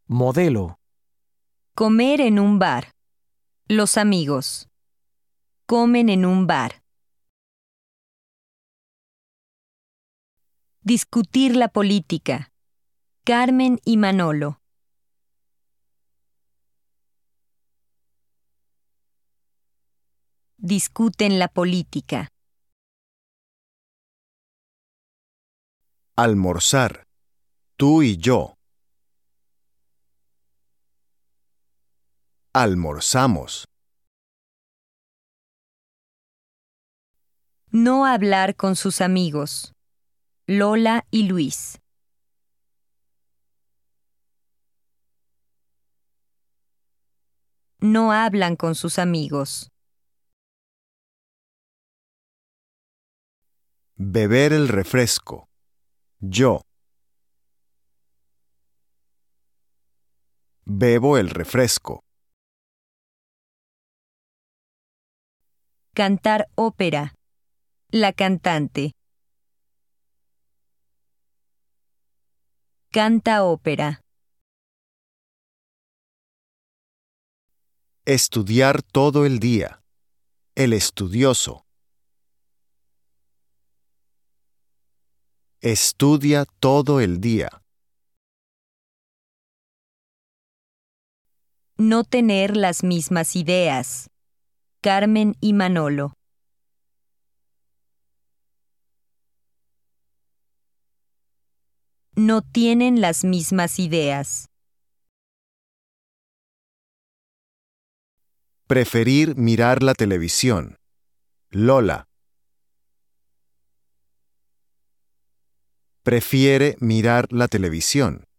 Modelo. Comer en un bar. Los amigos. Comen en un bar. Discutir la política. Carmen y Manolo. Discuten la política. Almorzar. Tú y yo. Almorzamos. No hablar con sus amigos. Lola y Luis. No hablan con sus amigos. Beber el refresco. Yo. Bebo el refresco. Cantar ópera. La cantante. Canta ópera. Estudiar todo el día. El estudioso. Estudia todo el día. No tener las mismas ideas. Carmen y Manolo. No tienen las mismas ideas. Preferir mirar la televisión. Lola. Prefiere mirar la televisión.